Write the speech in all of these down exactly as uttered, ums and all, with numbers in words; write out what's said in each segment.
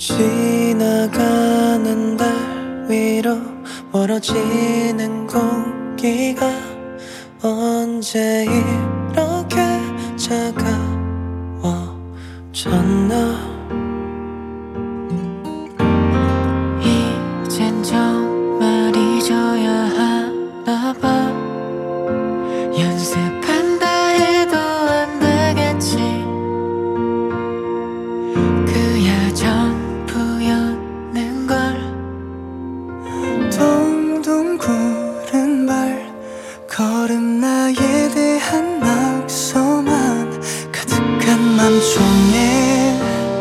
지나가는 달 위로 멀어지는 공기가 언제 이렇게 차가워졌나. 이젠 정말 잊어야 하나 봐. 연습한다 해도 안 되겠지. 그야 전부였는걸. 동동 구른 발 걸음 나에 대한 낙서만 가득한 맘속에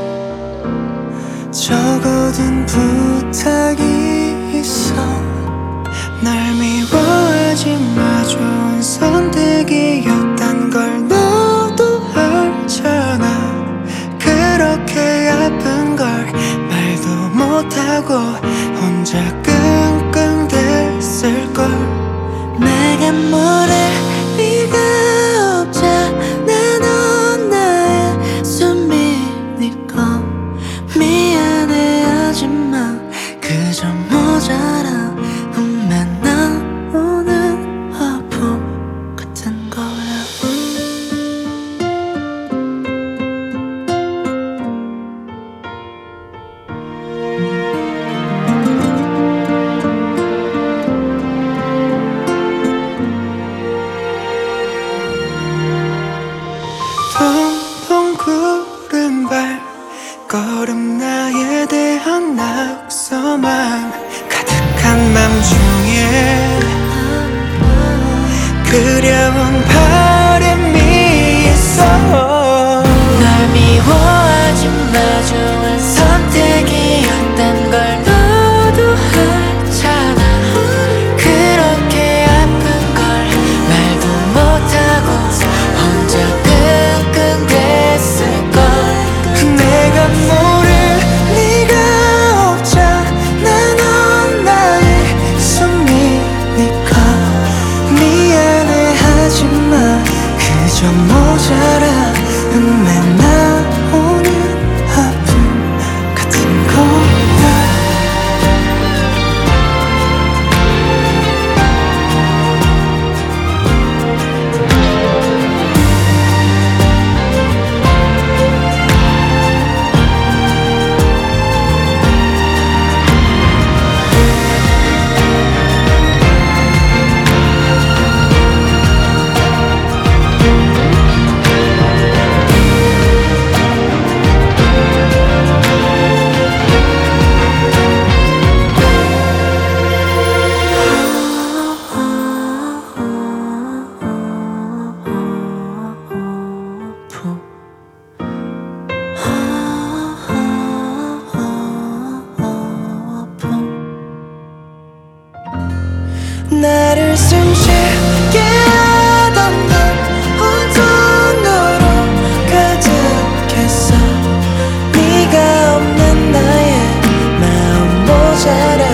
적어둔 부탁이 있어. 날 미워하지 마, 좋은 선택이었단 걸 너도 알잖아. 그렇게 아픈 걸 말도 못하고 혼자 끙끙댔을걸. 내가 뭐래 네가 없잖아. 넌 나의 숨이니까 미안해 하지만 그저 모자라. 맨날 오는 아픔 같은 거야. 동동 구른 발 걸음 나에 대한 낙서만 가득한 맘 중에 그려온 바람이 있어. 날 미워하지 마, 좋은 선택이었단 걸 너도 알잖아. 그렇게 아픈 걸 말도 못하고 혼자 끙끙댔을걸. 내가 모를 네가 없잖아. 넌 나의 숨이니까 미안해 하지만 그저 모자라. 맨날 오는 아픔 같은 거야. 나를 숨쉬게 하던 널 혼돈으로 가득했어. 네가 없는 나의 마음 모자라.